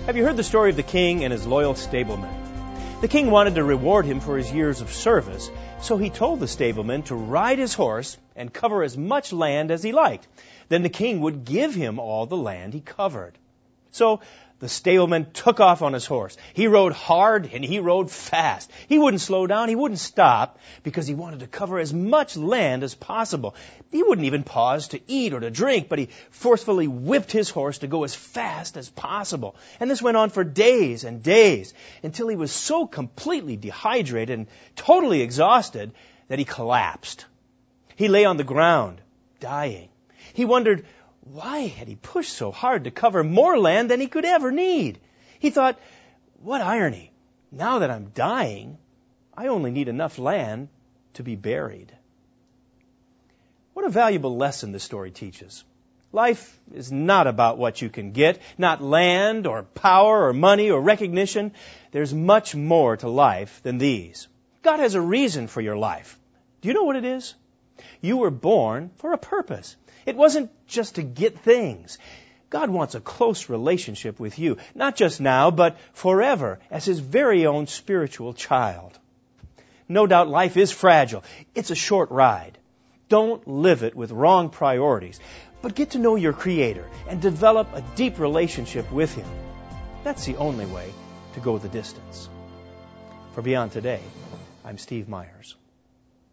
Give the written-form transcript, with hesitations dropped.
Have you heard the story of the king and his loyal stableman? The king wanted to reward him for his years of service, so he told the stableman to ride his horse and cover as much land as he liked. Then the king would give him all the land he covered. So the stableman took off on his horse. He rode hard and he rode fast. He wouldn't slow down, he wouldn't stop, because he wanted to cover as much land as possible. He wouldn't even pause to eat or to drink, but he forcefully whipped his horse to go as fast as possible. And this went on for days and days, until he was so completely dehydrated and totally exhausted that he collapsed. He lay on the ground, dying. He wondered, why had he pushed so hard to cover more land than he could ever need? He thought, what irony. Now that I'm dying, I only need enough land to be buried. What a valuable lesson this story teaches. Life is not about what you can get, not land or power or money or recognition. There's much more to life than these. God has a reason for your life. Do you know what it is? You were born for a purpose. It wasn't just to get things. God wants a close relationship with you, not just now, but forever, as His very own spiritual child. No doubt life is fragile. It's a short ride. Don't live it with wrong priorities, but get to know your Creator and develop a deep relationship with Him. That's the only way to go the distance. For Beyond Today, I'm Steve Myers.